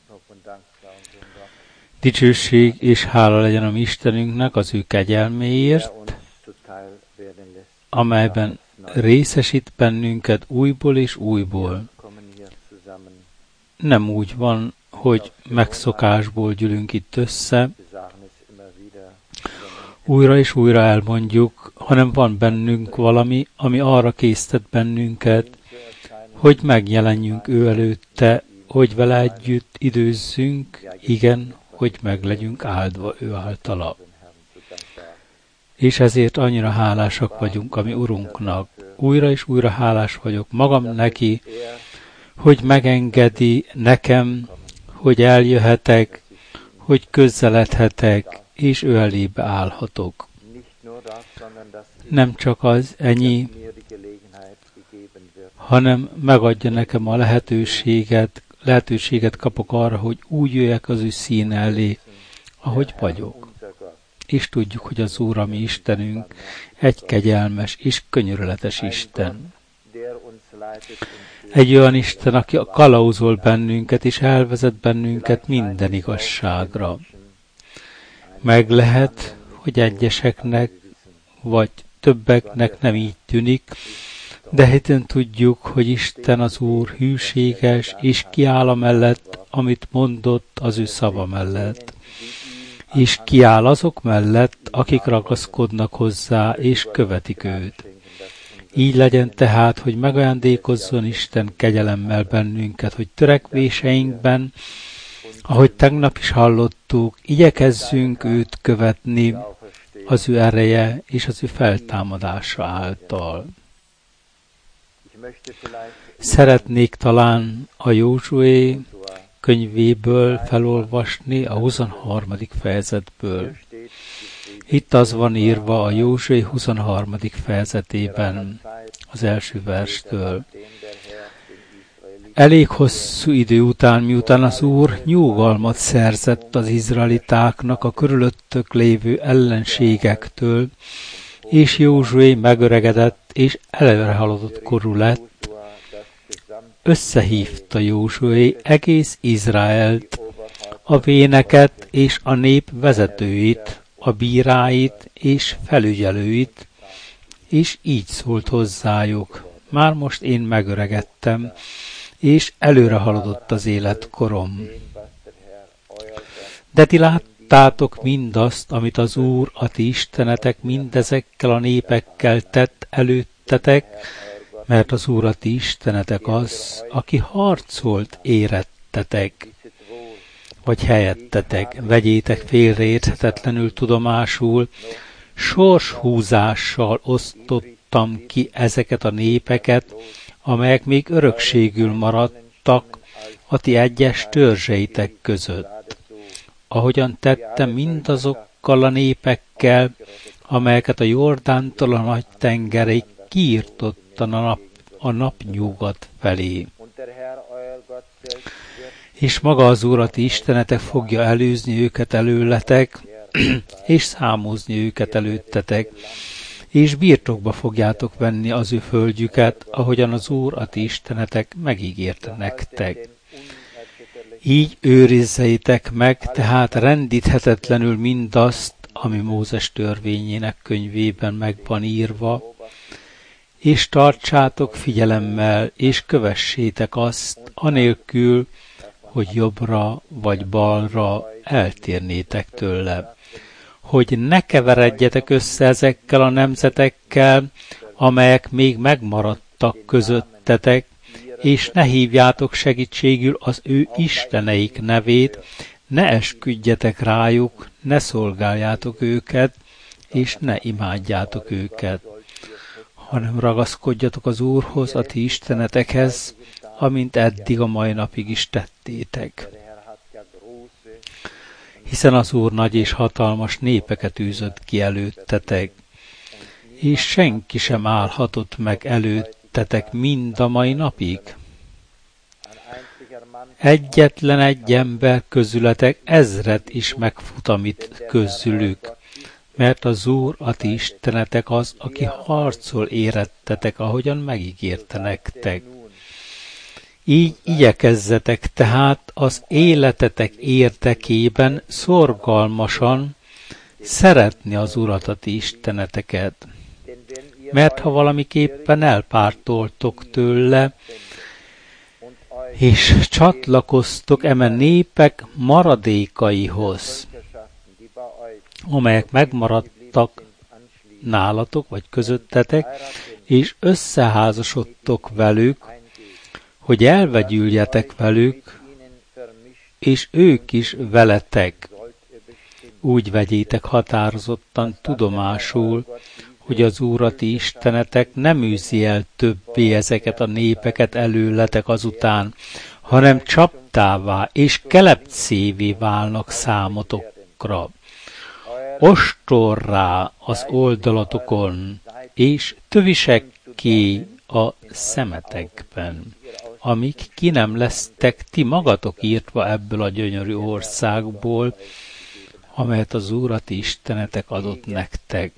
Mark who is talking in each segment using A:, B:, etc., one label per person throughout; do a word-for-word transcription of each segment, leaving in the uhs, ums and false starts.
A: Dicsőség és hála legyen a mi Istenünknek az ő kegyelméért, amelyben részesít bennünket újból és újból. Nem úgy van, hogy megszokásból gyűlünk itt össze, újra és újra elmondjuk, hanem van bennünk valami, ami arra késztet bennünket, hogy megjelenjünk ő előtte, hogy vele együtt időzzünk, igen, hogy meg legyünk áldva ő általa. És ezért annyira hálásak vagyunk a mi Urunknak. Újra és újra hálás vagyok magam neki, hogy megengedi nekem, hogy eljöhetek, hogy közeledhetek, és ő elébe állhatok. Nem csak az ennyi, hanem megadja nekem a lehetőséget, lehetőséget kapok arra, hogy úgy jöjjek az ő színe elé, ahogy vagyok. És tudjuk, hogy az Úr, a mi Istenünk, egy kegyelmes és könyörületes Isten. Egy olyan Isten, aki kalauzol bennünket, és elvezet bennünket minden igazságra. Meg lehet, hogy egyeseknek, vagy többeknek nem így tűnik, de hiten tudjuk, hogy Isten az Úr hűséges, és kiáll mellett, amit mondott az ő szava mellett. És kiáll azok mellett, akik ragaszkodnak hozzá, és követik őt. Így legyen tehát, hogy megajándékozzon Isten kegyelemmel bennünket, hogy törekvéseinkben, ahogy tegnap is hallottuk, igyekezzünk őt követni az ő ereje és az ő feltámadása által. Szeretnék talán a Józsué könyvéből felolvasni a huszonharmadik fejezetből. Itt az van írva a Józsué huszonharmadik fejezetében, az első verstől. Elég hosszú idő után, miután az Úr nyugalmat szerzett az izraelitáknak a körülöttök lévő ellenségektől, és Józsué megöregedett és előrehaladott korú lett, összehívta Józsué egész Izraelt, a véneket és a nép vezetőit, a bíráit és felügyelőit, és így szólt hozzájuk: már most én megöregedtem, és előre haladott az életkorom. De ti láttátok mindazt, amit az Úr, a ti istenetek mindezekkel a népekkel tett előttetek, mert az Úr, a ti istenetek az, aki harcolt érettetek, vagy helyettetek. Vegyétek félreérthetetlenül tudomásul, sorshúzással osztottam ki ezeket a népeket, amelyek még örökségül maradtak a ti egyes törzseitek között. Ahogyan tettem mindazokkal a népekkel, amelyeket a Jordántól a nagy tengerig kiirtottan a, nap, a napnyugat felé. És maga az Úr, a ti istenetek fogja előzni őket előletek, és számozni őket előttetek, és birtokba fogjátok venni az ő földjüket, ahogyan az Úr, a ti istenetek megígérte nektek. Így őrizzeitek meg, tehát rendíthetetlenül mindazt, ami Mózes törvényének könyvében meg van írva, és tartsátok figyelemmel, és kövessétek azt, anélkül, hogy jobbra vagy balra eltérnétek tőle, hogy ne keveredjetek össze ezekkel a nemzetekkel, amelyek még megmaradtak közöttetek, és ne hívjátok segítségül az ő isteneik nevét, ne esküdjetek rájuk, ne szolgáljátok őket, és ne imádjátok őket, hanem ragaszkodjatok az Úrhoz, a ti istenetekhez, amint eddig a mai napig is tettétek. Hiszen az Úr nagy és hatalmas népeket űzött ki előttetek, és senki sem állhatott meg előttetek mind a mai napig. Egyetlen egy ember közületek ezret is megfutamít közülük, mert az Úr, a ti istenetek az, aki harcol érettetek, ahogyan megígérte nektek. Így igyekezzetek tehát az életetek érdekében szorgalmasan szeretni az Urat, a ti isteneteket. Mert ha valamiképpen elpártoltok tőle, és csatlakoztok eme népek maradékaihoz, amelyek megmaradtak nálatok, vagy közöttetek, és összeházasodtok velük, hogy elvegyüljetek velük, és ők is veletek. Úgy vegyétek határozottan tudomásul, hogy az Úr, a ti istenetek nem űzi el többé ezeket a népeket előletek azután, hanem csaptává és kelepcévé válnak számotokra. Ostorrá az oldalatokon, és tövisekké a szemetekben, amíg ki nem lesztek ti magatok írtva ebből a gyönyörű országból, amelyet az Úr, a ti istenetek adott nektek.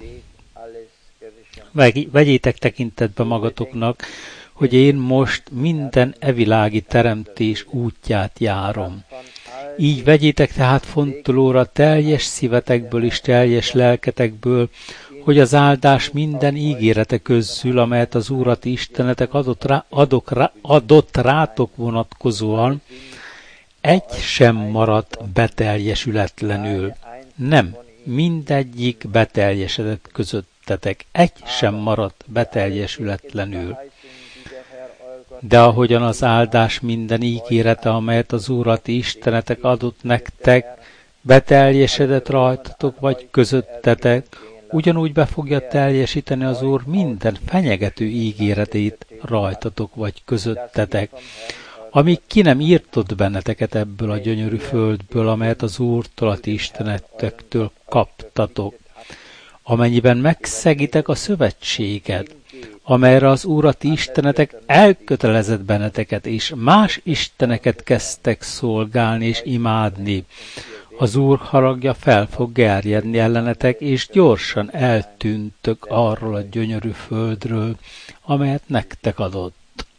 A: Vegyétek tekintetbe magatoknak, hogy én most minden evilági teremtés útját járom. Így vegyétek tehát fontolóra teljes szívetekből és teljes lelketekből, hogy az áldás minden ígérete közül, amelyet az Úr, a ti istenetek adott, rá, adok rá, adott rátok vonatkozóan, egy sem maradt beteljesületlenül. Nem, mindegyik beteljesedett közöttetek. Egy sem maradt beteljesületlenül. De ahogyan az áldás minden ígérete, amelyet az Úr, a ti istenetek adott nektek, beteljesedett rajtatok vagy közöttetek, ugyanúgy be fogja teljesíteni az Úr minden fenyegető ígéretét rajtatok vagy közöttetek, amíg ki nem írtott benneteket ebből a gyönyörű földből, amelyet az Úrtól, a ti istenetektől kaptatok, amennyiben megszegitek a szövetséget, amelyre az Úr, a ti istenetek elkötelezett benneteket, és más isteneket kezdtek szolgálni és imádni. Az Úr haragja fel fog gerjedni ellenetek, és gyorsan eltűntök arról a gyönyörű földről, amelyet nektek adott.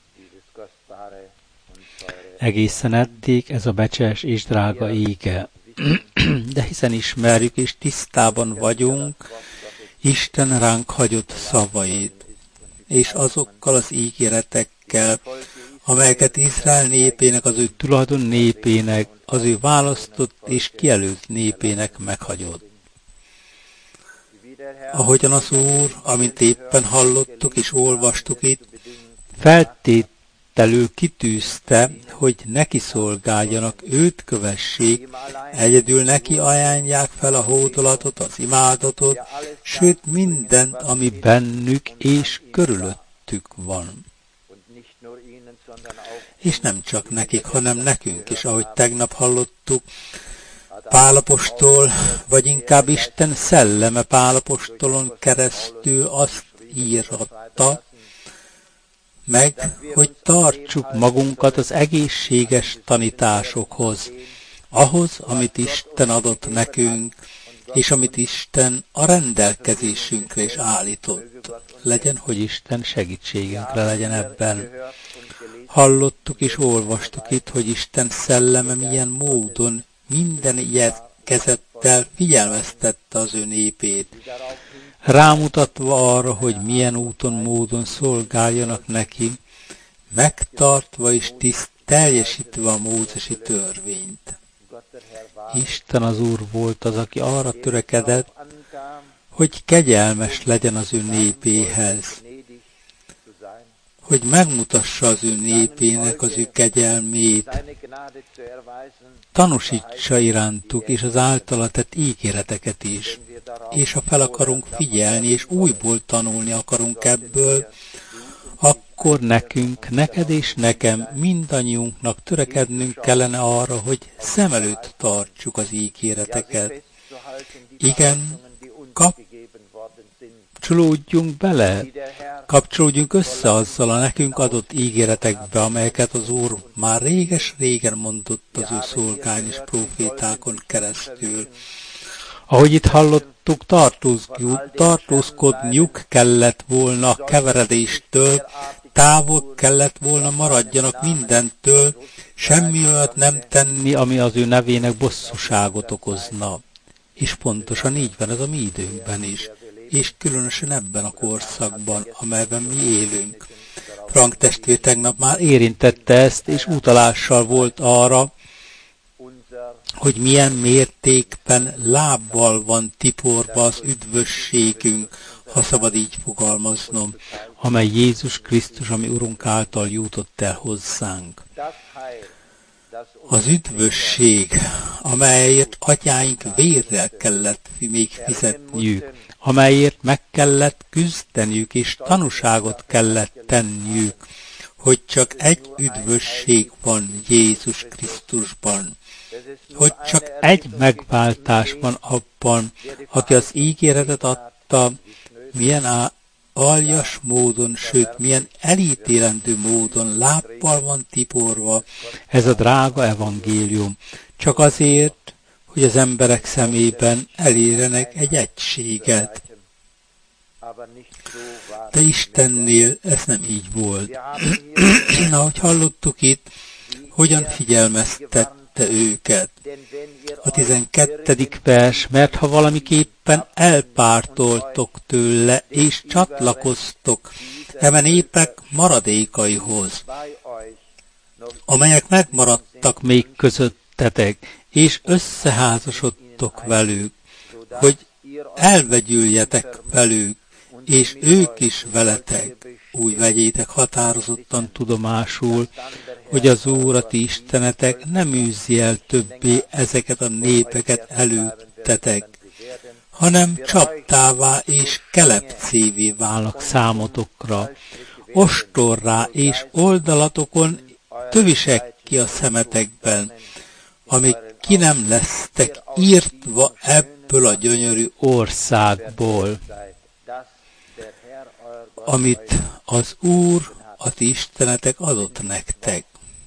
A: Egészen eddig ez a becses és drága ége. De hiszen ismerjük és tisztában vagyunk Isten ránk hagyott szavait, és azokkal az ígéretekkel, amelyeket Izrael népének, az ő tulajdon népének, az ő választott és kijelölt népének meghagyott. Ahogyan az Úr, amint éppen hallottuk és olvastuk itt, feltételül kitűzte, hogy neki szolgáljanak, őt kövessék, egyedül neki ajánlják fel a hódolatot, az imádatot, sőt mindent, ami bennük és körülöttük van. És nem csak nekik, hanem nekünk is, ahogy tegnap hallottuk, Pál apostol, vagy inkább Isten szelleme Pál apostolon keresztül azt íratta meg, hogy tartsuk magunkat az egészséges tanításokhoz, ahhoz, amit Isten adott nekünk, és amit Isten a rendelkezésünkre is állított. Legyen, hogy Isten segítségünkre legyen ebben. Hallottuk és olvastuk itt, hogy Isten szelleme milyen módon minden igyekezettel figyelmeztette az ő népét, rámutatva arra, hogy milyen úton, módon szolgáljanak neki, megtartva és tiszt teljesítve a mózesi törvényt. Isten az Úr volt az, aki arra törekedett, hogy kegyelmes legyen az ő népéhez, hogy megmutassa az ő népének az ő kegyelmét, tanúsítsa irántuk és az általa tett ígéreteket is, és ha fel akarunk figyelni, és újból tanulni akarunk ebből, akkor nekünk, neked és nekem, mindannyiunknak törekednünk kellene arra, hogy szem előtt tartsuk az ígéreteket. Igen, kapcsolódjunk bele, kapcsolódjunk össze azzal a nekünk adott ígéretekbe, amelyeket az Úr már réges-régen mondott az ő szolgán és profétákon keresztül. Ahogy itt hallottuk, tartózkodniuk kellett volna a keveredéstől, távol kellett volna maradjanak mindentől, semmi olyat nem tenni, ami az ő nevének bosszúságot okozna. És pontosan így van ez a mi időnkben is, és különösen ebben a korszakban, amelyben mi élünk. Frank testvér tegnap már érintette ezt, és utalással volt arra, hogy milyen mértékben lábbal van tiporva az üdvösségünk, ha szabad így fogalmaznom, amely Jézus Krisztus, ami Urunk által jutott el hozzánk. Az üdvösség, amelyet atyáink vérrel kellett még fizetniük, amelyért meg kellett küzdeniük, és tanúságot kellett tenniük, hogy csak egy üdvösség van Jézus Krisztusban, hogy csak egy megváltás van abban, aki az ígéretet adta, milyen á- aljas módon, sőt, milyen elítélendő módon lábbal van tiporva ez a drága evangélium, csak azért, hogy az emberek szemében elérjenek egy egységet. De Istennél ez nem így volt. Ahogy hallottuk itt, hogyan figyelmeztette őket. A tizenkettedik vers, mert ha valamiképpen elpártoltok tőle, és csatlakoztok eme népek maradékaihoz, amelyek megmaradtak még közöttetek, és összeházasodtok velük, hogy elvegyüljetek velük, és ők is veletek. Úgy vegyétek határozottan tudomásul, hogy az Úr a ti istenetek nem űzi el többé ezeket a népeket előttetek, hanem csaptává és kelepcévé válnak számotokra, ostorrá és oldalatokon tövisek ki a szemetekben, amíg ki nem lesztek írtva ebből a gyönyörű országból, amit az Úr, a ti istenetek adott nektek.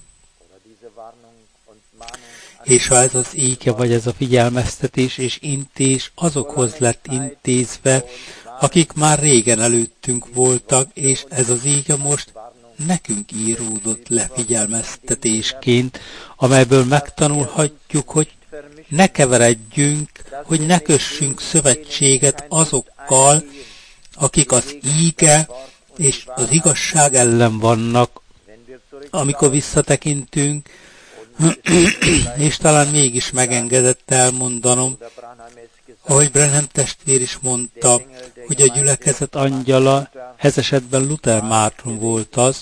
A: És ha ez az éke, vagy ez a figyelmeztetés és intés azokhoz lett intézve, akik már régen előttünk voltak, és ez az éke most nekünk íródott le figyelmeztetésként, amelyből megtanulhatjuk, hogy ne keveredjünk, hogy ne kössünk szövetséget azokkal, akik az íge és az igazság ellen vannak, amikor visszatekintünk, és talán mégis megengedett elmondanom, ahogy Branham testvér is mondta, hogy a gyülekezet angyala, ez esetben Luther Márton volt az,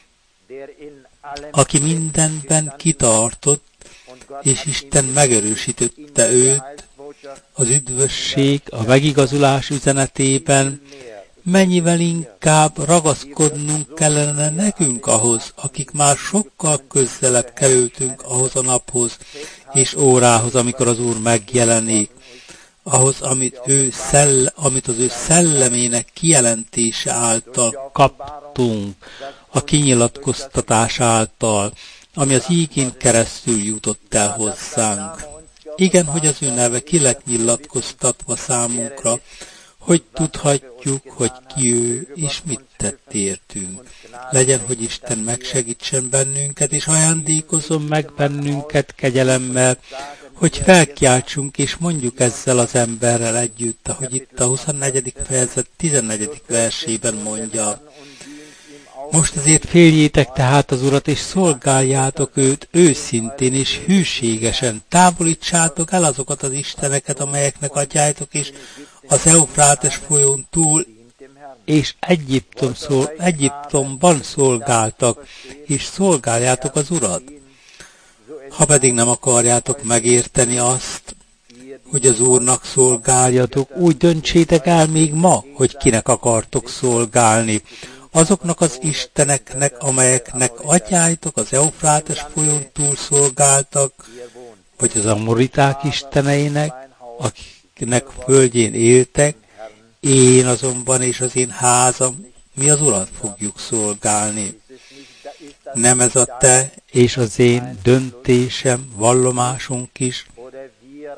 A: aki mindenben kitartott, és Isten megerősítette őt az üdvösség, a megigazulás üzenetében, mennyivel inkább ragaszkodnunk kellene nekünk ahhoz, akik már sokkal közelebb kerültünk ahhoz a naphoz és órához, amikor az Úr megjelenik, ahhoz, amit, ő szell, amit az ő szellemének kijelentése által kaptunk, a kinyilatkoztatás által, ami az ígén keresztül jutott el hozzánk. Igen, hogy az ő neve ki lett nyilatkoztatva számunkra, hogy tudhatjuk, hogy ki ő, és mit tett értünk. Legyen, hogy Isten megsegítsen bennünket, és ajándékozzon meg bennünket kegyelemmel, hogy felkiáltsunk, és mondjuk ezzel az emberrel együtt, ahogy itt a huszonnegyedik fejezet tizennegyedik versében mondja. Most azért féljétek tehát az Urat, és szolgáljátok őt őszintén és hűségesen. Távolítsátok el azokat az isteneket, amelyeknek atyáitok, és az Eufrátes folyón túl, és Egyiptom szól, Egyiptomban szolgáltak, és szolgáljátok az Urat. Ha pedig nem akarjátok megérteni azt, hogy az Úrnak szolgáljatok, úgy döntsétek el még ma, hogy kinek akartok szolgálni. Azoknak az isteneknek, amelyeknek atyáitok az Eufrátes folyón túl szolgáltak, vagy az amoriták isteneinek, akiknek földjén éltek, én azonban és az én házam, mi az Urat fogjuk szolgálni. Nem ez a te és az én döntésem, vallomásunk is?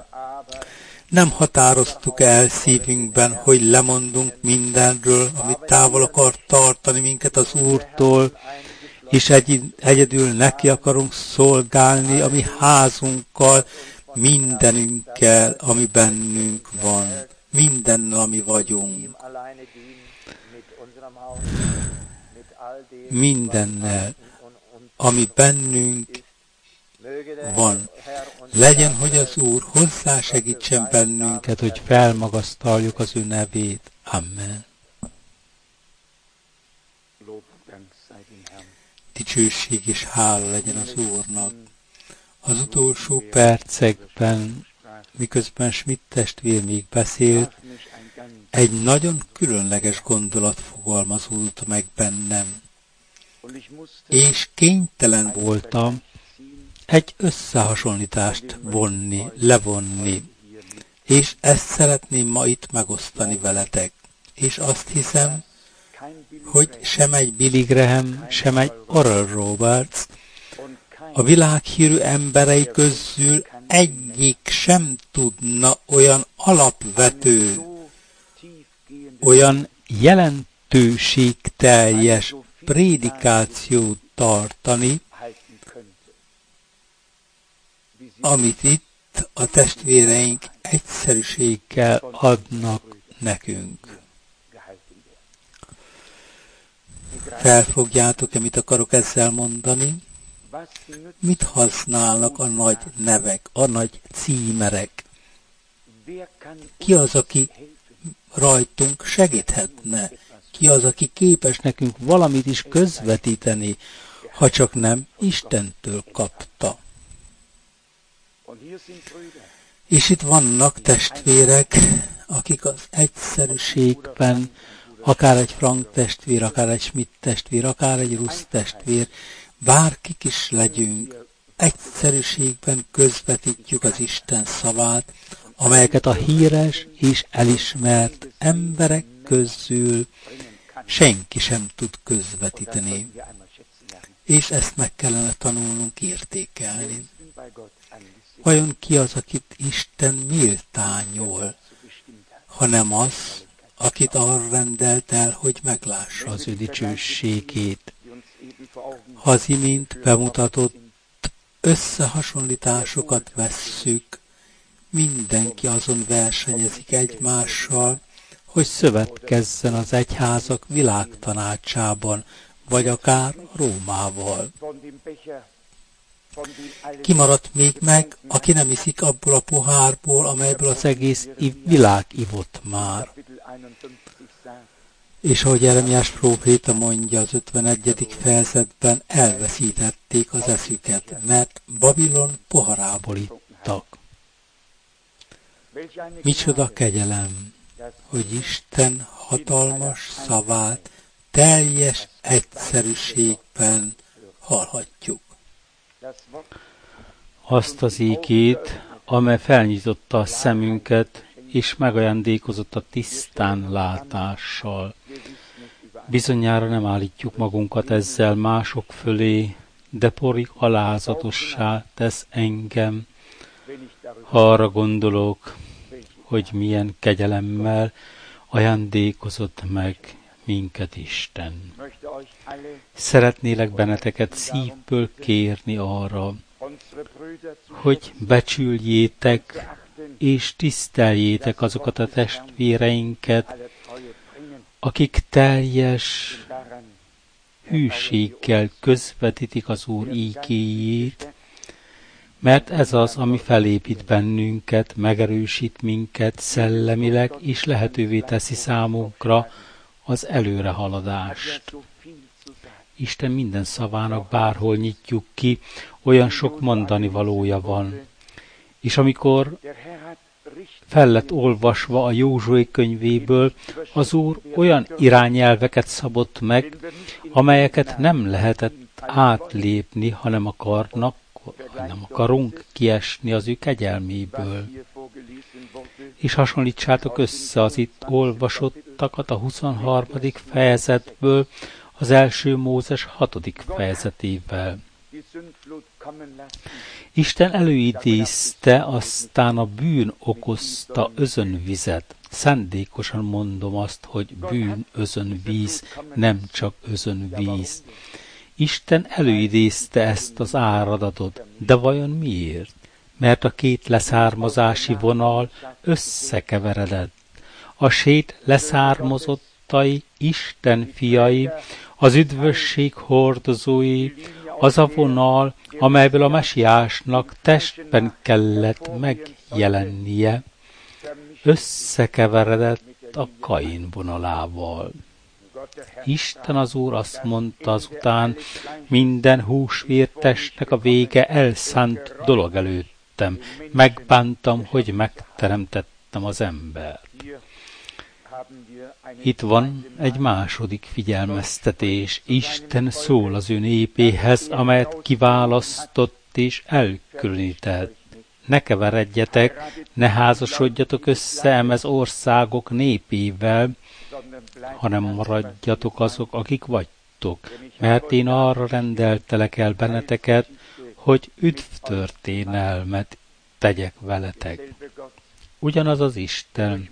A: Nem határoztuk el szívünkben, hogy lemondunk mindenről, amit távol akar tartani minket az Úrtól, és egy, egyedül neki akarunk szolgálni a mi házunkkal, mindenünkkel, ami bennünk van, mindennel, ami vagyunk. Mindennel, ami bennünk van. Legyen, hogy az Úr hozzásegítsen bennünket, hogy felmagasztaljuk az ő nevét. Amen. Dicsőség és hála legyen az Úrnak. Az utolsó percekben, miközben Schmidt testvér még beszélt, egy nagyon különleges gondolat fogalmazódott meg bennem. És kénytelen voltam egy összehasonlítást vonni, levonni. És ezt szeretném ma itt megosztani veletek. És azt hiszem, hogy sem egy Billy Graham, sem egy Oral Roberts, a világhírű emberei közül egyik sem tudna olyan alapvető, olyan jelentőségteljes prédikációt tartani, amit itt a testvéreink egyszerűséggel adnak nekünk. Felfogjátok-e, mit akarok ezzel mondani? Mit használnak a nagy nevek, a nagy címerek? Ki az, aki rajtunk segíthetne? Ki az, aki képes nekünk valamit is közvetíteni, ha csak nem Istentől kapta? És itt vannak testvérek, akik az egyszerűségben, akár egy Frank testvér, akár egy Schmidt testvér, akár egy Rusz testvér, bárkik is legyünk, egyszerűségben közvetítjük az Isten szavát, amelyeket a híres és elismert emberek közül senki sem tud közvetíteni. És ezt meg kellene tanulnunk értékelni. Vajon ki az, akit Isten méltányol, hanem az, akit arra rendelt el, hogy meglássa az ő dicsőségét. Ha az imént bemutatott összehasonlításokat vesszük, mindenki azon versenyezik egymással, hogy szövetkezzen az egyházak világtanácsában, vagy akár Rómával. Kimaradt még meg, aki nem iszik abból a pohárból, amelyből az egész világ ivott már. És ahogy Jeremiás próféta mondja az ötvenegyedik fejezetben, elveszítették az eszüket, mert Babilon poharából ittak. Micsoda kegyelem, hogy Isten hatalmas szavát teljes egyszerűségben hallhatjuk. Azt az ígét, amely felnyitotta a szemünket, és megajándékozott a tisztán látással. Bizonyára nem állítjuk magunkat ezzel mások fölé, de porig alázatossá tesz engem, ha arra gondolok, hogy milyen kegyelemmel ajándékozott meg minket Isten. Szeretnélek benneteket szívből kérni arra, hogy becsüljétek és tiszteljétek azokat a testvéreinket, akik teljes hűséggel közvetítik az Úr ígéjét, mert ez az, ami felépít bennünket, megerősít minket szellemileg, és lehetővé teszi számunkra az előrehaladást. Isten minden szavának bárhol nyitjuk ki, olyan sok mondani valója van. És amikor fel lett olvasva a Józsué könyvéből, az Úr olyan irányelveket szabott meg, amelyeket nem lehetett átlépni, hanem akarnak, nem akarunk kiesni az ő kegyelméből. És hasonlítsátok össze az itt olvasottakat a huszonharmadik fejezetből az első Mózes hatodik fejezetével. Isten előidézte, aztán a bűn okozta özönvizet, Szándékosan mondom azt, hogy bűn özön víz, nem csak özön víz. Isten előidézte ezt az áradatot, de vajon miért? Mert a két leszármazási vonal összekeveredett. A sét leszármazottai, Isten fiai, az üdvösség hordozói, az a vonal, amelyből a mesiásnak testben kellett megjelennie, összekeveredett a Kain vonalával. Isten az Úr azt mondta azután, minden húsvértestnek a vége elszánt dolog előttem. Megbántam, hogy megteremtettem az embert. Itt van egy második figyelmeztetés. Isten szól az ő népéhez, amelyet kiválasztott és elkülönített. Ne keveredjetek, ne házasodjatok össze emez országok népével, hanem maradjatok azok, akik vagytok, mert én arra rendeltelek el benneteket, hogy üdvtörténelmet tegyek veletek. Ugyanaz az Isten,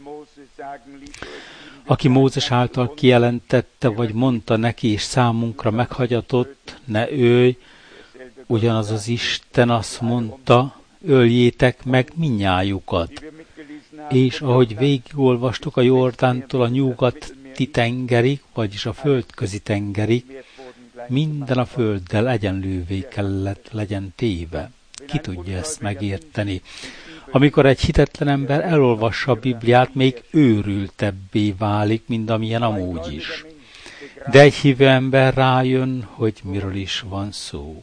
A: aki Mózes által kijelentette, vagy mondta neki, és számunkra meghagyatott, ne ölj, ugyanaz az Isten azt mondta, öljétek meg minnyájukat. És ahogy végigolvastuk a Jordántól a nyugati tengerig, vagyis a földközi tengerig, minden a földdel egyenlővé kellett legyen téve. Ki tudja ezt megérteni? Amikor egy hitetlen ember elolvassa a Bibliát, még őrültebbé válik, mint amilyen amúgy is. De egy hívő ember rájön, hogy miről is van szó.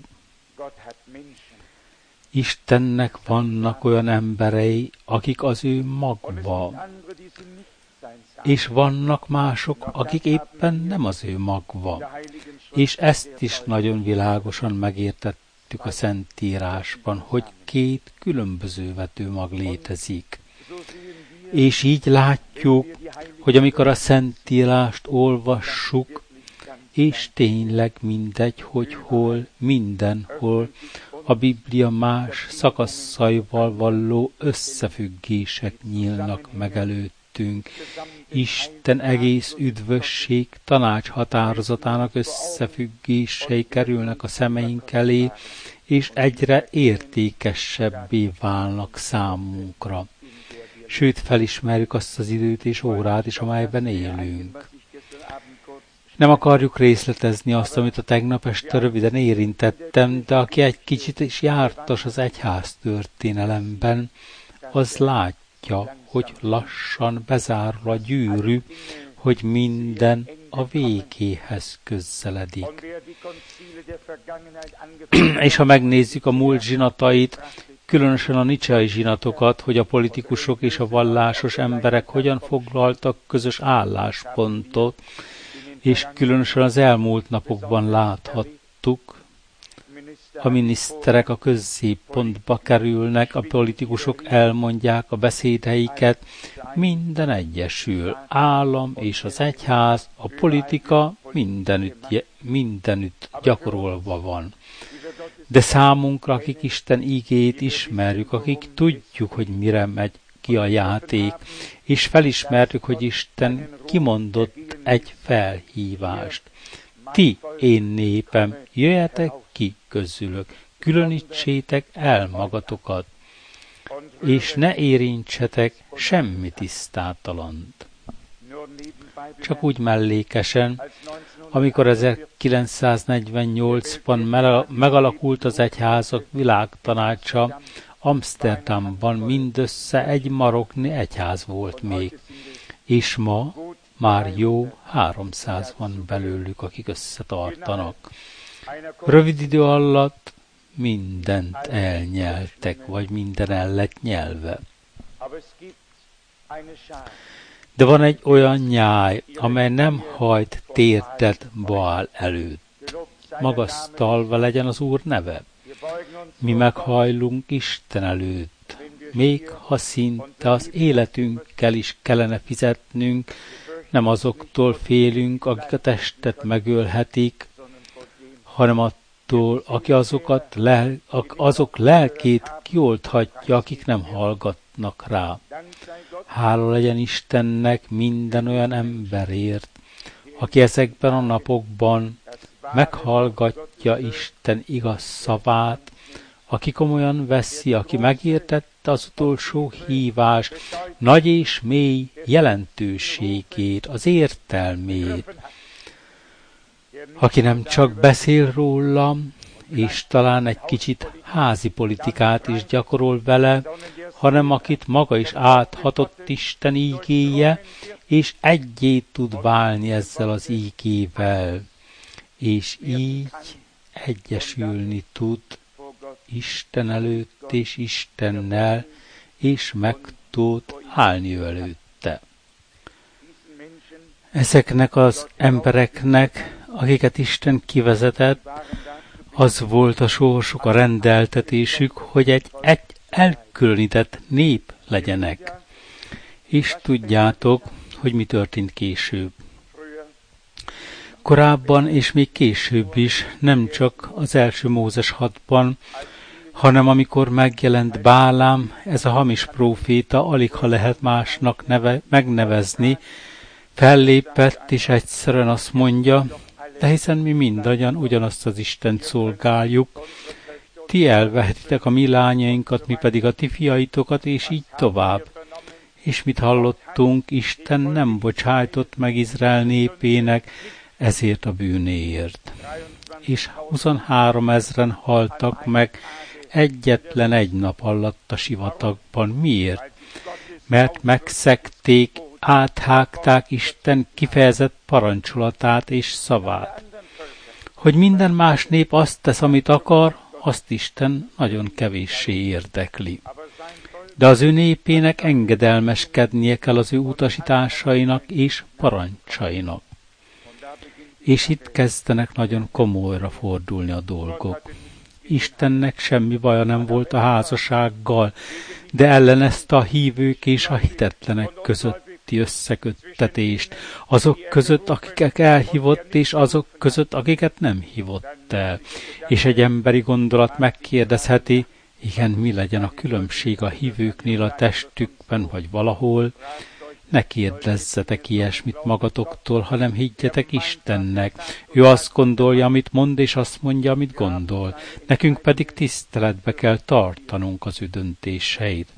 A: Istennek vannak olyan emberei, akik az ő magva, és vannak mások, akik éppen nem az ő magva. És ezt is nagyon világosan megértettük a Szentírásban, hogy két különböző vetőmag létezik. És így látjuk, hogy amikor a Szentírást olvassuk, és tényleg mindegy, hogy hol, mindenhol, a Biblia más szakaszaival valló összefüggések nyílnak meg előttünk. Isten egész üdvösség tanács határozatának összefüggései kerülnek a szemeink elé, és egyre értékesebbé válnak számunkra. Sőt, felismerjük azt az időt és órát is, amelyben élünk. Nem akarjuk részletezni azt, amit a tegnap este röviden érintettem, de aki egy kicsit is jártas az egyház történelemben, az látja, hogy lassan bezárul a gyűrű, hogy minden a végéhez közeledik. És ha megnézzük a múlt zsinatait, különösen a niceai zsinatokat, hogy a politikusok és a vallásos emberek hogyan foglaltak közös álláspontot, és különösen az elmúlt napokban láthattuk, a miniszterek a középpontba kerülnek, a politikusok elmondják a beszédeiket, minden egyesül, állam és az egyház, a politika mindenütt, mindenütt gyakorolva van. De számunkra, akik Isten igét ismerjük, akik tudjuk, hogy mire megy ki a játék, és felismertük, hogy Isten kimondott egy felhívást. Ti, én népem, jöjjetek ki közülök, különítsétek el magatokat, és ne érintsetek semmi tisztátalant. Csak úgy mellékesen, amikor ezerkilencszáznegyvennyolcban megalakult az egyházak világtanácsa, Amsterdamban mindössze egy maroknyi egyház volt még, és ma már jó háromszáz van belőlük, akik összetartanak. Rövid idő alatt mindent elnyeltek, vagy minden el lett nyelve. De van egy olyan nyáj, amely nem hajt térdet Baál előtt. Magasztalva legyen az Úr neve. Mi meghajlunk Isten előtt, még ha szinte az életünkkel is kellene fizetnünk, nem azoktól félünk, akik a testet megölhetik, hanem attól, aki azokat lel, azok lelkét kiolthatja, akik nem hallgatnak rá. Hála legyen Istennek minden olyan emberért, aki ezekben a napokban meghallgatja Isten igaz szavát, aki komolyan veszi, aki megértette az utolsó hívás nagy és mély jelentőségét, az értelmét, aki nem csak beszél róla, és talán egy kicsit házi politikát is gyakorol vele, hanem akit maga is áthatott Isten ígéje, és egyé tud válni ezzel az ígével, és így egyesülni tud Isten előtt és Istennel, és meg tud állni előtte. Ezeknek az embereknek, akiket Isten kivezetett, az volt a sorsuk, a rendeltetésük, hogy egy, egy elkülönített nép legyenek. És tudjátok, hogy mi történt később. Korábban és még később is, nem csak az első Mózes hatban, hanem amikor megjelent Bálám, ez a hamis próféta, alig ha lehet másnak neve, megnevezni, fellépett és egyszerűen azt mondja, de hiszen mi mindannyian ugyanazt az Istent szolgáljuk, ti elvehetitek a mi lányainkat, mi pedig a ti fiaitokat, és így tovább. És mit hallottunk, Isten nem bocsájtott meg Izrael népének ezért a bűnéért. És huszonhárom ezren haltak meg egyetlen egy nap alatt a sivatagban. Miért? Mert megszegték, áthágták Isten kifejezett parancsolatát és szavát. Hogy minden más nép azt tesz, amit akar, azt Isten nagyon kevéssé érdekli. De az ő népének engedelmeskednie kell az ő utasításainak és parancsainak. És itt kezdenek nagyon komolyra fordulni a dolgok. Istennek semmi baja nem volt a házassággal, de ellenezte a hívők és a hitetlenek közötti összeköttetést, azok között, akiket elhívott, és azok között, akiket nem hívott el. És egy emberi gondolat megkérdezheti, igen, mi legyen a különbség a hívőknél a testükben, vagy valahol? Ne kérdezzetek ilyesmit magatoktól, hanem higgyetek Istennek. Ő azt gondolja, amit mond, és azt mondja, amit gondol. Nekünk pedig tiszteletbe kell tartanunk az ő döntéseit.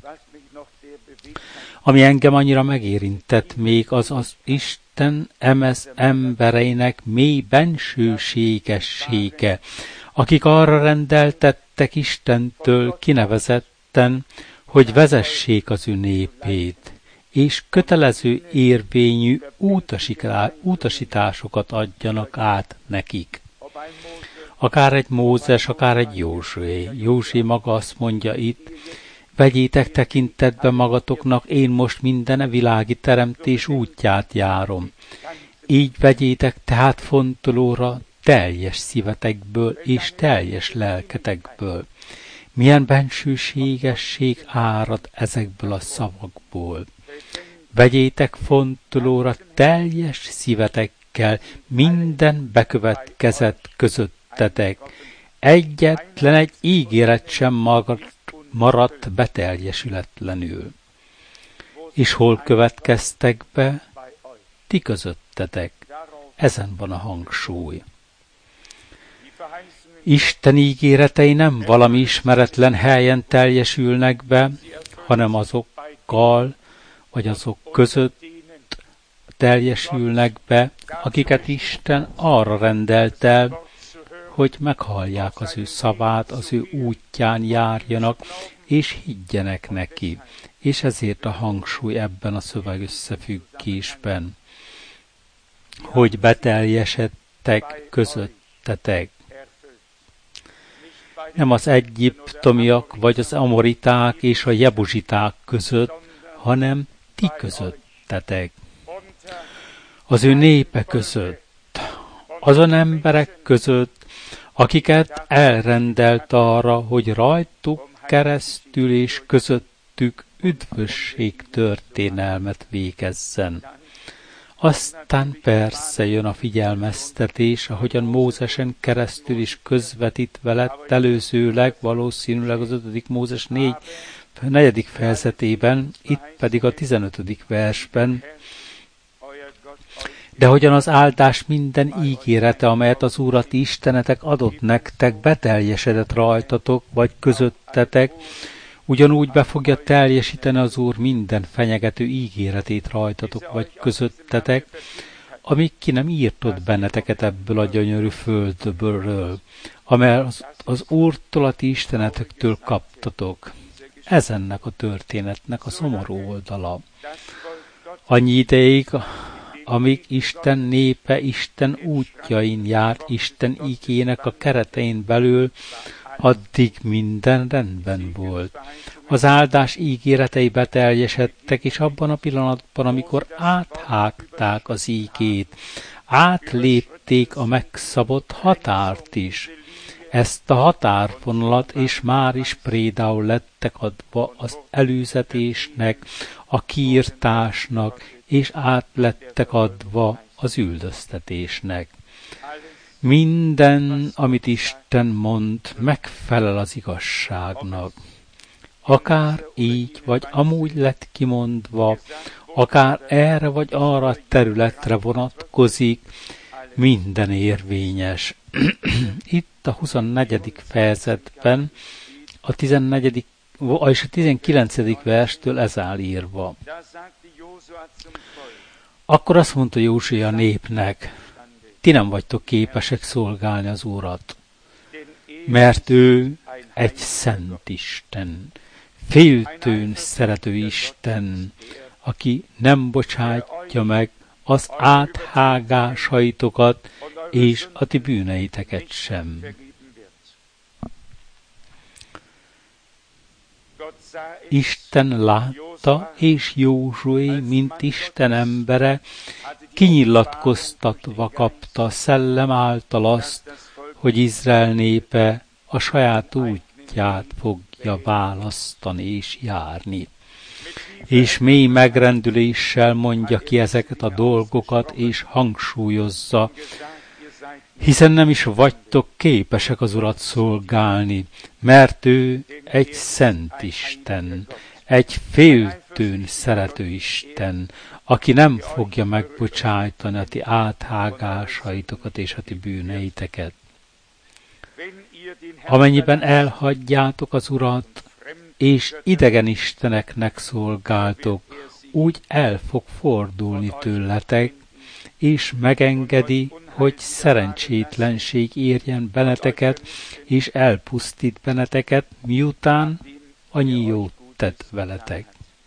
A: Ami engem annyira megérintett még, az az Isten emez embereinek mély bensőségessége, akik arra rendeltettek Istentől kinevezetten, hogy vezessék az ő népét, és kötelező érvényű utasításokat adjanak át nekik. Akár egy Mózes, akár egy Józsué. Józsué maga azt mondja itt, vegyétek tekintetbe magatoknak, én most minden világi teremtés útját járom. Így vegyétek tehát fontolóra teljes szívetekből és teljes lelketekből. Milyen bensőségesség árad ezekből a szavakból. Vegyétek fontolóra teljes szívetekkel minden bekövetkezett közöttetek. Egyetlen egy ígéret sem maradt beteljesületlenül. És hol következtek be? Ti közöttetek. Ezen van a hangsúly. Isten ígéretei nem valami ismeretlen helyen teljesülnek be, hanem azokkal, vagy azok között teljesülnek be, akiket Isten arra rendelt el, hogy meghallják az ő szavát, az ő útján járjanak, és higgyenek neki. És ezért a hangsúly ebben a szövegösszefüggésben, hogy beteljesedtek közöttetek. Nem az egyiptomiak, vagy az amoriták és a jebuzsiták között, hanem ti közöttetek. Az ő népe között, azon emberek között, akiket elrendelt arra, hogy rajtuk keresztül és közöttük üdvösség történelmet végezzen. Aztán persze jön a figyelmeztetés, ahogyan Mózesen keresztül is közvetítve lett előzőleg, valószínűleg az ötödik Mózes négy negyedik fejezetében, itt pedig a tizenötödik versben, de hogyan az áldás minden ígérete, amelyet az Úr a ti istenetek adott nektek, beteljesedett rajtatok, vagy közöttetek, ugyanúgy be fogja teljesíteni az Úr minden fenyegető ígéretét rajtatok, vagy közöttetek, amíg ki nem írtott benneteket ebből a gyönyörű földből, amely az, az Úrtól, a ti istenetektől kaptatok. Ez ennek a történetnek a szomorú oldala. Annyi ideig, amíg Isten népe Isten útjain járt, Isten igének a keretein belül, addig minden rendben volt. Az áldás ígéretei beteljesedtek, és abban a pillanatban, amikor áthágták az ígét, átlépték a megszabott határt is. Ezt a határvonalat, és már is prédául lettek adva az előzetésnek, a kiirtásnak, és át lettek adva az üldöztetésnek. Minden, amit Isten mond, megfelel az igazságnak. Akár így, vagy amúgy lett kimondva, akár erre vagy arra területre vonatkozik, minden érvényes. Itt a huszonnegyedik fejezetben, a tizennegyedik és a tizenkilencedik verstől ez áll írva. Akkor azt mondta Józsua a népnek, ti nem vagytok képesek szolgálni az Urat, mert ő egy szent Isten, féltőn szerető Isten, aki nem bocsátja meg az áthágásaitokat és a ti bűneiteket sem. Isten látta, és Józsué, mint Isten embere, kinyilatkoztatva kapta a szellem által azt, hogy Izrael népe a saját útját fogja választani és járni. És mély megrendüléssel mondja ki ezeket a dolgokat, és hangsúlyozza, hiszen nem is vagytok képesek az Urat szolgálni, mert ő egy szent Isten, egy féltőn szerető Isten, aki nem fogja megbocsájtani a ti áthágásaitokat és a ti bűneiteket. Amennyiben elhagyjátok az Urat, és idegen isteneknek szolgáltok, úgy el fog fordulni tőletek, és megengedi, hogy szerencsétlenség érjen benneteket, és elpusztít benneteket, miután annyi jót tett veletek.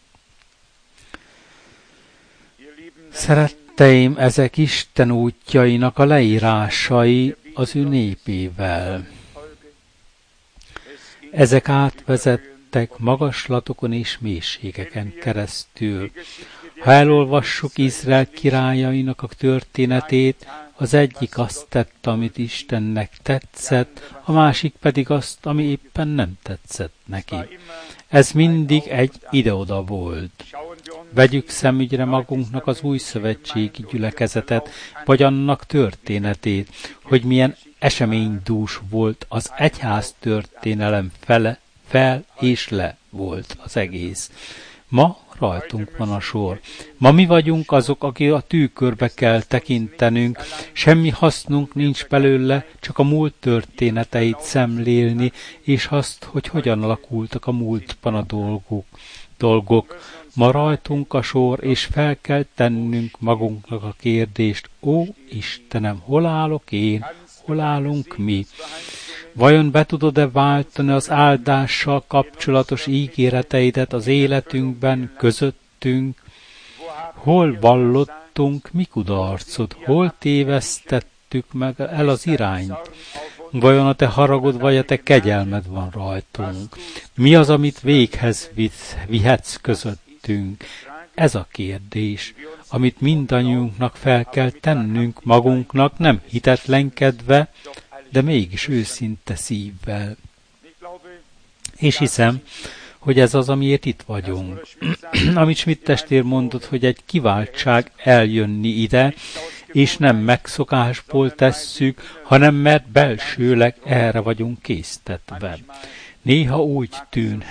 A: Szeretteim, ezek Isten útjainak a leírásai az ő népével. Ezek átvezettek magaslatokon és mélységeken keresztül. Ha elolvassuk Izrael királyainak a történetét, az egyik azt tette, amit Istennek tetszett, a másik pedig azt, ami éppen nem tetszett neki. Ez mindig egy ide-oda volt. Vegyük szemügyre magunknak az új szövetségi gyülekezetet, vagy annak történetét, hogy milyen eseménydús volt az egyház történelem fele, fel és le volt az egész. Ma rajtunk van a sor. Ma mi vagyunk azok, akik a tűkörbe kell tekintenünk, semmi hasznunk nincs belőle, csak a múlt történeteit szemlélni, és azt, hogy hogyan alakultak a múltban a dolgok. dolgok. Ma rajtunk a sor, és fel kell tennünk magunknak a kérdést, ó Istenem, hol állok én, hol állunk mi? Vajon be tudod-e váltani az áldással kapcsolatos ígéreteidet az életünkben, közöttünk? Hol vallottunk mi kudarcot? Hol tévesztettük meg el az irányt? Vajon a te haragod vagy a te kegyelmed van rajtunk? Mi az, amit véghez vihetsz közöttünk? Ez a kérdés, amit mindannyiunknak fel kell tennünk magunknak, nem hitetlenkedve, de mégis őszinte szívvel. És hiszem, hogy ez az, amiért itt vagyunk. Amit Schmidt testvér mondott, hogy egy kiváltság eljönni ide, és nem megszokásból tesszük, hanem mert belsőleg erre vagyunk késztetve. Néha úgy tűnhet,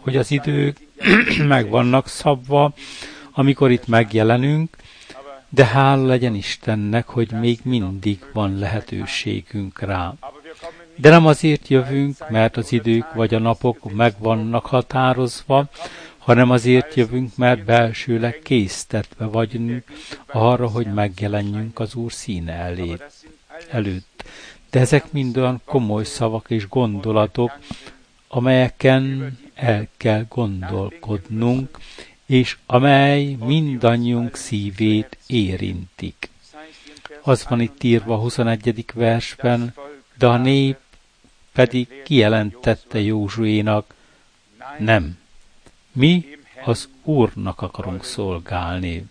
A: hogy az idők meg vannak szabva, amikor itt megjelenünk, de hála legyen Istennek, hogy még mindig van lehetőségünk rá. De nem azért jövünk, mert az idők vagy a napok meg vannak határozva, hanem azért jövünk, mert belsőleg késztetve vagyunk arra, hogy megjelenjünk az Úr színe elé, előtt. De ezek mind olyan komoly szavak és gondolatok, amelyeken el kell gondolkodnunk, és amely mindannyiunk szívét érintik. Az van itt írva a huszonegyedik versben, de a nép pedig kijelentette Józsuénak, nem, mi az Úrnak akarunk szolgálni.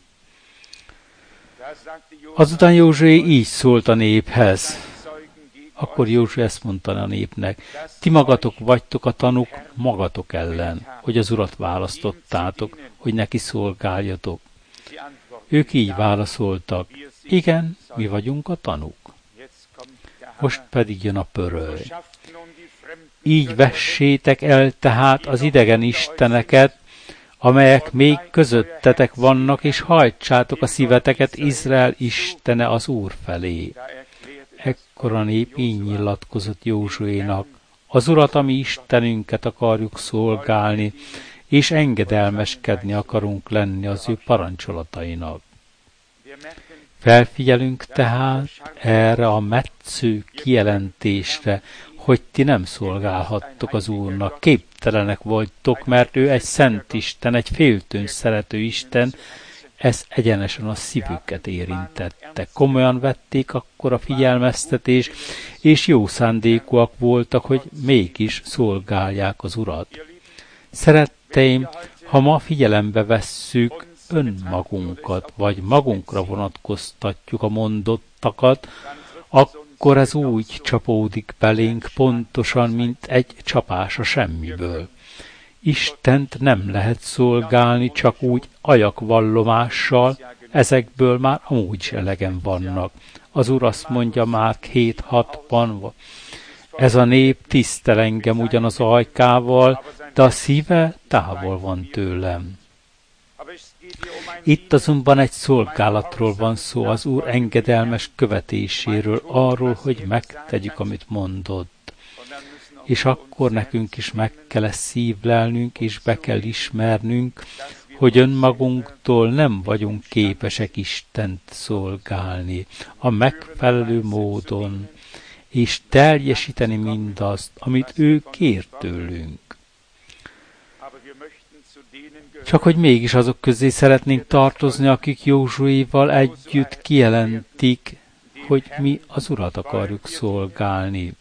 A: Azután Józsué így szólt a néphez. Akkor Józsué ezt mondta a népnek, ti magatok vagytok a tanúk magatok ellen, hogy az Urat választottátok, hogy neki szolgáljatok. Ők így válaszoltak, igen, mi vagyunk a tanúk. Most pedig jön a pöröly. Így vessétek el tehát az idegen isteneket, amelyek még közöttetek vannak, és hajtsátok a szíveteket Izrael istene az Úr felé. Ekkor a nép így nyilatkozott Józsuénak, az Urat, a mi Istenünket akarjuk szolgálni, és engedelmeskedni akarunk lenni az ő parancsolatainak. Felfigyelünk tehát erre a metsző kijelentésre, hogy ti nem szolgálhattok az Úrnak, képtelenek vagytok, mert ő egy szent Isten, egy féltőn szerető Isten, ez egyenesen a szívüket érintette. Komolyan vették akkor a figyelmeztetés, és jó szándékúak voltak, hogy mégis szolgálják az Urat. Szeretteim, ha ma figyelembe vesszük önmagunkat, vagy magunkra vonatkoztatjuk a mondottakat, akkor ez úgy csapódik belénk pontosan, mint egy csapás a semmiből. Istent nem lehet szolgálni csak úgy ajakvallomással, ezekből már amúgy is elegen vannak. Az Úr azt mondja már hét hatban, ez a nép tisztel engem ugyan az ajkával, de a szíve távol van tőlem. Itt azonban egy szolgálatról van szó, az Úr engedelmes követéséről, arról, hogy megtegyük, amit mondott. És akkor nekünk is meg kell ezt szívlelnünk, és be kell ismernünk, hogy önmagunktól nem vagyunk képesek Istent szolgálni a megfelelő módon, és teljesíteni mindazt, amit ő kér tőlünk. Csak hogy mégis azok közé szeretnénk tartozni, akik Józsuéval együtt kijelentik, hogy mi az Urat akarjuk szolgálni.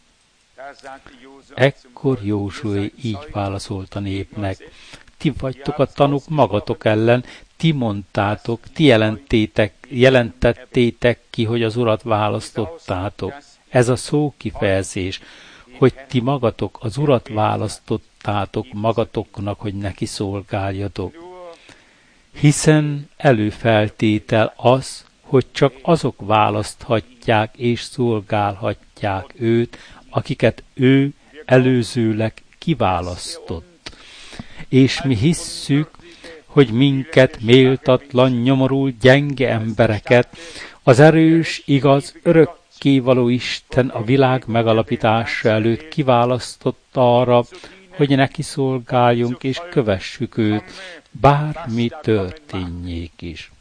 A: Ekkor Józsué így válaszolt a népnek, ti vagytok a tanúk magatok ellen, ti mondtátok, ti jelentétek, jelentettétek ki, hogy az Urat választottátok. Ez a szó kifejezés, hogy ti magatok az Urat választottátok magatoknak, hogy neki szolgáljatok. Hiszen előfeltétel az, hogy csak azok választhatják és szolgálhatják őt, akiket ő előzőleg kiválasztott. És mi hisszük, hogy minket méltatlan, nyomorult, gyenge embereket az erős, igaz, örökkévaló Isten a világ megalapítása előtt kiválasztotta arra, hogy neki szolgáljunk és kövessük őt, bármi történjék is.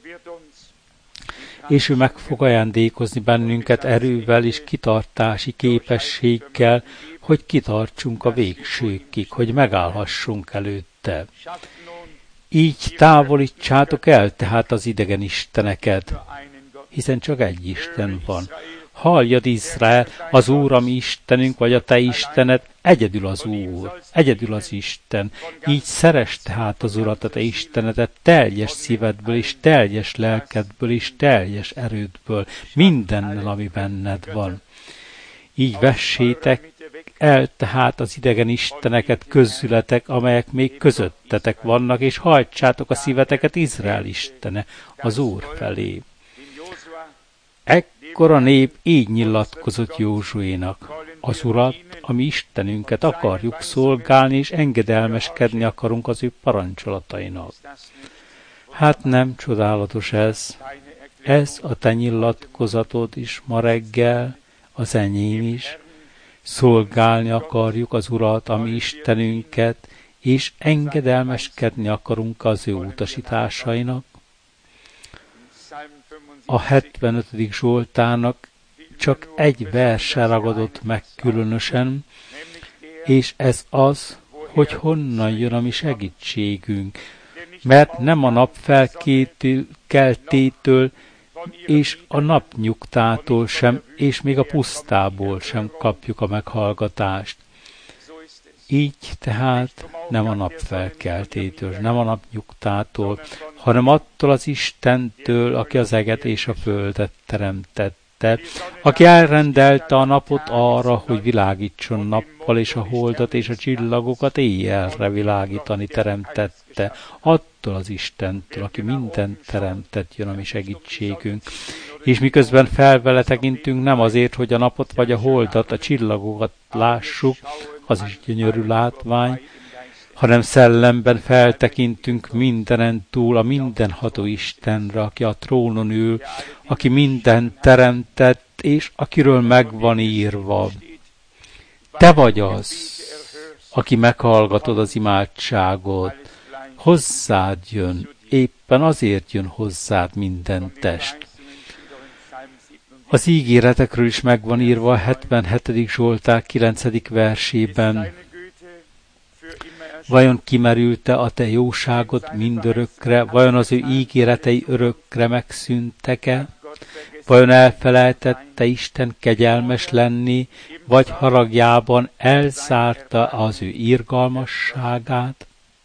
A: És ő meg fog ajándékozni bennünket erővel és kitartási képességgel, hogy kitartsunk a végsőkig, hogy megállhassunk előtte. Így távolítsátok el tehát az idegen isteneket, hiszen csak egy Isten van. Halljad, Izrael, az Úr, a mi Istenünk, vagy a te Istened, egyedül az Úr, egyedül az Isten. Így szeresd tehát az Urat, a te Istenedet teljes szívedből, és teljes lelkedből, és teljes erődből, mindennel, ami benned van. Így vessétek el tehát az idegen isteneket közületek, amelyek még közöttetek vannak, és hajtsátok a szíveteket Izrael istene, az Úr felé. Ekkor a nép így nyilatkozott Józsuénak. az Urat, a mi Istenünket akarjuk szolgálni, és engedelmeskedni akarunk az ő parancsolatainak. Hát nem csodálatos ez? Ez a te nyilatkozatod is ma reggel, az enyém is. Szolgálni akarjuk az Urat, a mi Istenünket, és engedelmeskedni akarunk az ő utasításainak. A hetvenötödik Zsoltárnak csak egy verse ragadott meg különösen, és ez az, hogy honnan jön a mi segítségünk, mert nem a nap felkeltétől, és a napnyugtától sem, és még a pusztából sem kapjuk a meghallgatást. Így tehát nem a nap felkeltétől, nem a napnyugtától, hanem attól az Istentől, aki az eget és a földet teremtette, aki elrendelte a napot arra, hogy világítson nappal, és a holdat és a csillagokat éjjelre világítani teremtette. Attól az Istentől, aki mindent teremtett, jön a mi segítségünk. És miközben felvele tekintünk, nem azért, hogy a napot vagy a holdat, a csillagokat lássuk, az is gyönyörű látvány, hanem szellemben feltekintünk mindenen túl a mindenható Istenre, aki a trónon ül, aki mindent teremtett, és akiről megvan írva. Te vagy az, aki meghallgatod az imádságot, hozzád jön, éppen azért jön hozzád minden test. Az ígéretekről is megvan írva a hetvenhetedik Zsoltár kilencedik versében. Vajon kimerülte a te jóságod mindörökre, vajon az ő ígéretei örökre megszűntek-e? Vajon elfelejtette Isten kegyelmes lenni, vagy haragjában elzárta az ő irgalmasságát?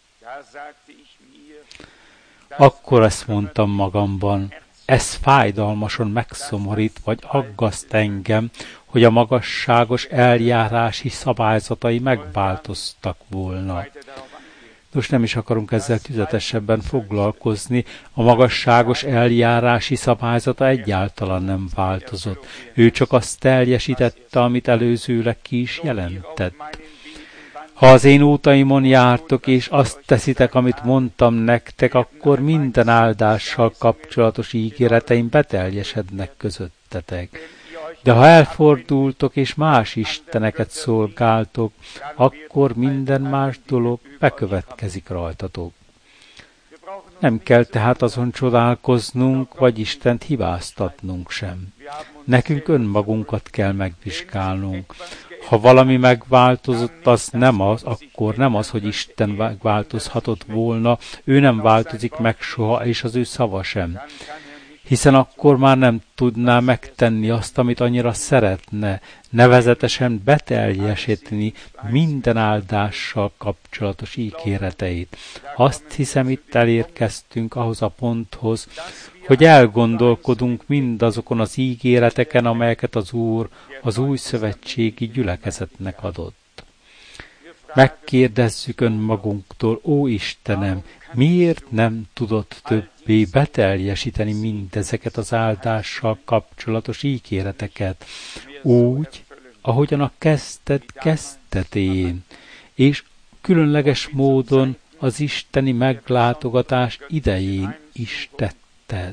A: Akkor ezt mondtam magamban, ez fájdalmason megszomorít, vagy aggaszt engem, hogy a magasságos eljárási szabályzatai megváltoztak volna. Most nem is akarunk ezzel tüzetesebben foglalkozni, a magasságos eljárási szabályzata egyáltalán nem változott. Ő csak azt teljesítette, amit előzőleg ki is jelentett. Ha az én útaimon jártok, és azt teszitek, amit mondtam nektek, akkor minden áldással kapcsolatos ígéreteim beteljesednek közöttetek. De ha elfordultok, és más isteneket szolgáltok, akkor minden más dolog bekövetkezik rajtatok. Nem kell tehát azon csodálkoznunk, vagy Istent hibáztatnunk sem. Nekünk önmagunkat kell megvizsgálnunk. Ha valami megváltozott, az nem az, akkor nem az, hogy Isten megváltozhatott volna, ő nem változik meg soha, és az ő szava sem. Hiszen akkor már nem tudná megtenni azt, amit annyira szeretne, nevezetesen beteljesíteni minden áldással kapcsolatos ígéreteit. Azt hiszem, itt elérkeztünk ahhoz a ponthoz, hogy elgondolkodunk mindazokon az ígéreteken, amelyeket az Úr az új szövetségi gyülekezetnek adott. Megkérdezzük önmagunktól, ó Istenem, miért nem tudott többé beteljesíteni mindezeket az áldással kapcsolatos ígéreteket, úgy, ahogyan a kezdet kezdetén, és különleges módon az isteni meglátogatás idején is tetted.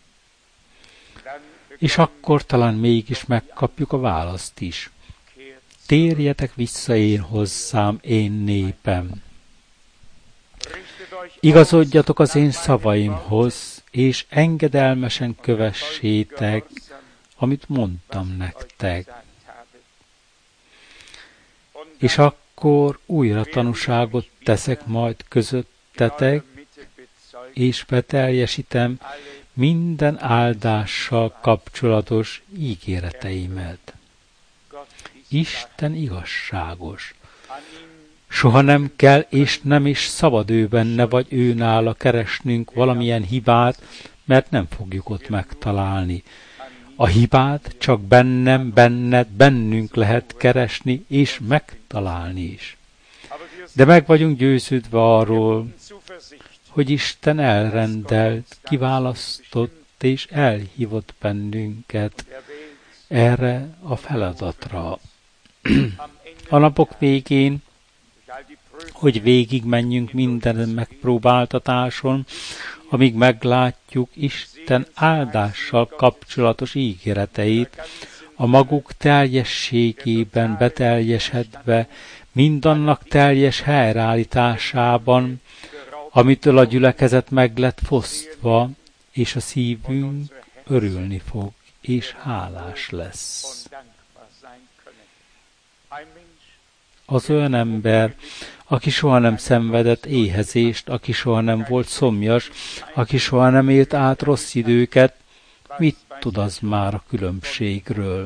A: És akkor talán mégis megkapjuk a választ is. Térjetek vissza én hozzám, én népem. Igazodjatok az én szavaimhoz, és engedelmesen kövessétek, amit mondtam nektek. És akkor újra tanúságot teszek majd közöttetek, és beteljesítem minden áldással kapcsolatos ígéreteimet. Isten igazságos. Soha nem kell, és nem is szabad ő benne vagy ő nála keresnünk valamilyen hibát, mert nem fogjuk ott megtalálni. A hibát csak bennem, benned, bennünk lehet keresni, és megtalálni is. De meg vagyunk győződve arról, hogy Isten elrendelt, kiválasztott és elhívott bennünket erre a feladatra. A napok végén, hogy végig menjünk minden megpróbáltatáson, amíg meglátjuk Isten áldással kapcsolatos ígéreteit, a maguk teljességében beteljesedve, mindannak teljes helyreállításában, amitől a gyülekezet meg lett fosztva, és a szívünk örülni fog, és hálás lesz. Az olyan ember, aki soha nem szenvedett éhezést, aki soha nem volt szomjas, aki soha nem élt át rossz időket, mit tud az már a különbségről?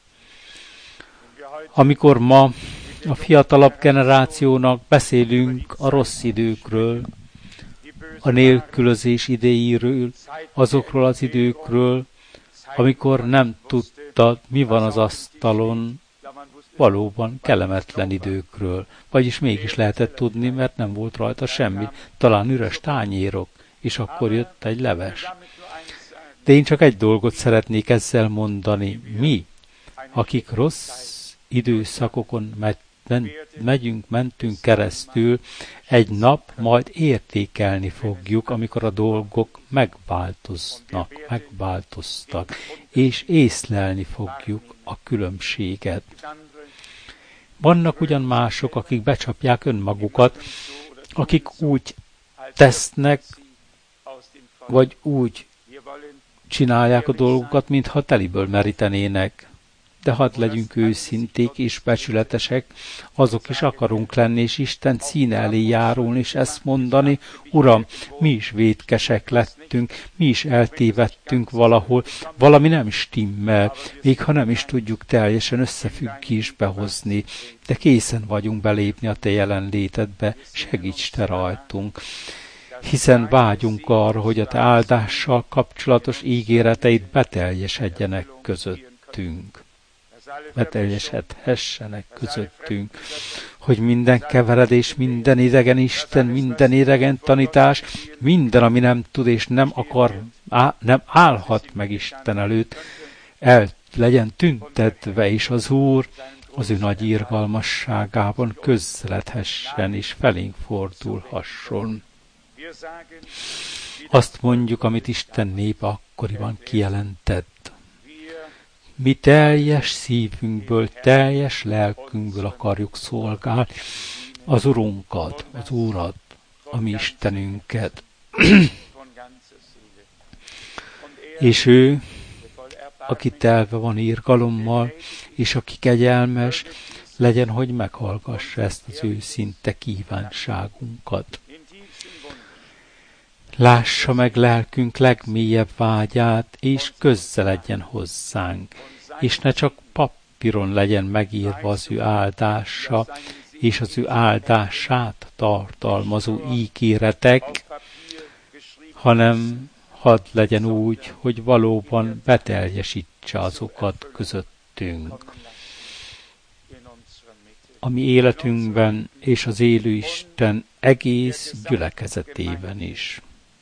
A: Amikor ma a fiatalabb generációnak beszélünk a rossz időkről, a nélkülözés idejéről, azokról az időkről, amikor nem tudtad, mi van az asztalon, valóban kellemetlen időkről, vagyis mégis lehetett tudni, mert nem volt rajta semmi, talán üres tányérok, és akkor jött egy leves. De én csak egy dolgot szeretnék ezzel mondani. Mi, akik rossz időszakokon megy, megyünk, mentünk keresztül, egy nap majd értékelni fogjuk, amikor a dolgok megváltoznak, megváltoztak, és észlelni fogjuk a különbséget. Vannak ugyan mások, akik becsapják önmagukat, akik úgy tesznek, vagy úgy csinálják a dolgokat, mintha teliből merítenének. De hadd legyünk őszinték és becsületesek, azok is akarunk lenni, és Isten színe elé járulni, és ezt mondani, Uram, mi is vétkesek lettünk, mi is eltévedtünk valahol, valami nem stimmel, még ha nem is tudjuk teljesen összefüggésbe hozni, de készen vagyunk belépni a Te jelenlétedbe, segíts Te rajtunk. Hiszen vágyunk arra, hogy a Te áldással kapcsolatos ígéreteid beteljesedjenek közöttünk. beteljesedhessenek közöttünk, hogy minden keveredés, minden idegen Isten, minden idegen tanítás, minden, ami nem tud és nem akar, á, nem állhat meg Isten előtt, el legyen tüntetve, és az Úr az ő nagy irgalmasságában közzeledhessen, és felénk fordulhasson. Azt mondjuk, amit Isten népe akkoriban kijelentett. Mi teljes szívünkből, teljes lelkünkből akarjuk szolgálni az Urunkat, az Úrat, a mi Istenünket. És ő, aki telve van irgalommal, és aki kegyelmes, legyen, hogy meghallgassa ezt az őszinte kívánságunkat. Lássa meg lelkünk legmélyebb vágyát, és közzeledjen hozzánk, és ne csak papíron legyen megírva az ő áldása, és az ő áldását tartalmazó ígéretek, hanem hadd legyen úgy, hogy valóban beteljesítse azokat közöttünk. A mi életünkben és az élő Isten egész gyülekezetében is.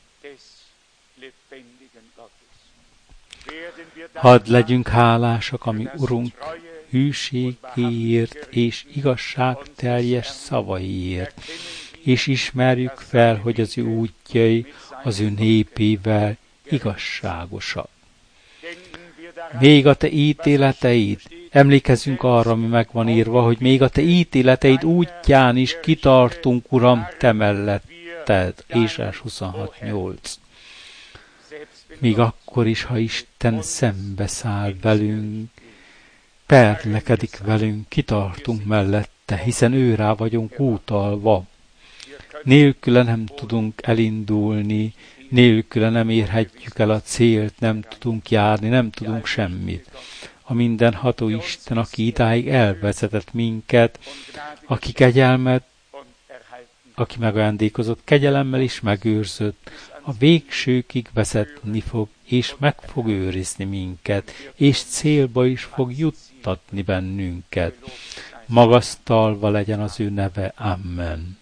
A: Hadd legyünk hálásak a mi Urunk hűségéért és igazságteljes szavaiért, és ismerjük fel, hogy az ő útjai az ő népével igazságosak. Még a te ítéleteid, emlékezzünk arra, ami meg van írva, hogy még a te ítéleteid útján is kitartunk, Uram, te melletted. Ézsaiás huszonhat nyolc. Még akkor is, ha Isten szembeszáll velünk, perlekedik velünk, kitartunk mellette, hiszen őrá vagyunk utalva. Nélküle nem tudunk elindulni, nélküle nem érhetjük el a célt, nem tudunk járni, nem tudunk semmit. A mindenható Isten, aki idáig elvezetett minket, aki kegyelmet, aki megajándékozott kegyelemmel is megőrzött, a végsőkig vezetni fog, és meg fog őrizni minket, és célba is fog juttatni bennünket. Magasztalva legyen az ő neve. Amen.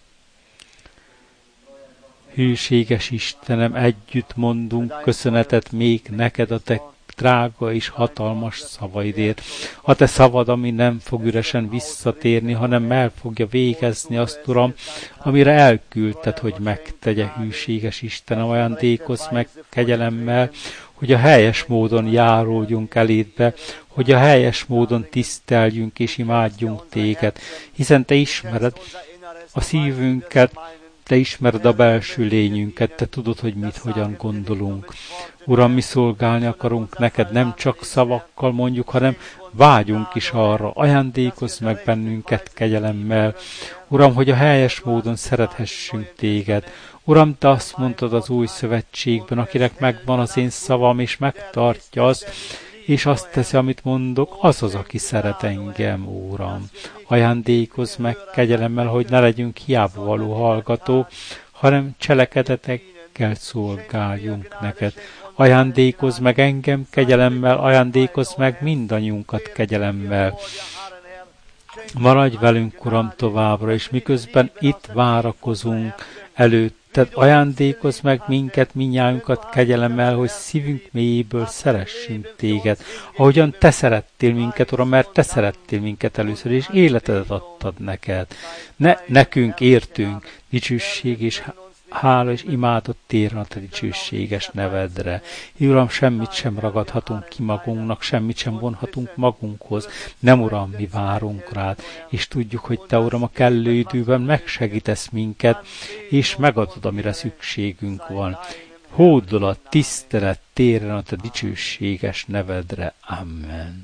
A: Hűséges Istenem, együtt mondunk köszönetet még neked a te drága és hatalmas szavaidért. A te szavad, ami nem fog üresen visszatérni, hanem el fogja végezni azt, Uram, amire elküldted, hogy megtegye, hűséges Istenem, ajándékozz meg kegyelemmel, hogy a helyes módon járódjunk elédbe, hogy a helyes módon tiszteljünk és imádjunk téged, hiszen te ismered a szívünket, te ismered a belső lényünket, te tudod, hogy mit, hogyan gondolunk. Uram, mi szolgálni akarunk neked, nem csak szavakkal mondjuk, hanem vágyunk is arra, ajándékozz meg bennünket kegyelemmel. Uram, hogy a helyes módon szerethessünk téged. Uram, te azt mondtad az új szövetségben, akinek megvan az én szavam, és megtartja azt, és azt teszi, amit mondok, az az, aki szeret engem, Uram. Ajándékozz meg kegyelemmel, hogy ne legyünk hiába való hallgató, hanem cselekedetekkel szolgáljunk neked. Ajándékozz meg engem kegyelemmel, ajándékozz meg mindannyiunkat kegyelemmel. Maradj velünk, Uram, továbbra, és miközben itt várakozunk előtted, ajándékozz meg minket, mindnyájunkat kegyelemmel, hogy szívünk mélyéből szeressünk téged. Ahogyan te szerettél minket, Uram, mert te szerettél minket először, és életedet adtad neked. Ne nekünk értünk, dicsőség és hála és imádat térjen a te dicsőséges nevedre. Uram, semmit sem ragadhatunk ki magunknak, semmit sem vonhatunk magunkhoz. Nem, Uram, mi várunk rád, és tudjuk, hogy te, Uram, a kellő időben megsegítesz minket, és megadod, amire szükségünk van. Hódolat, tisztelet térjen a te dicsőséges nevedre. Amen.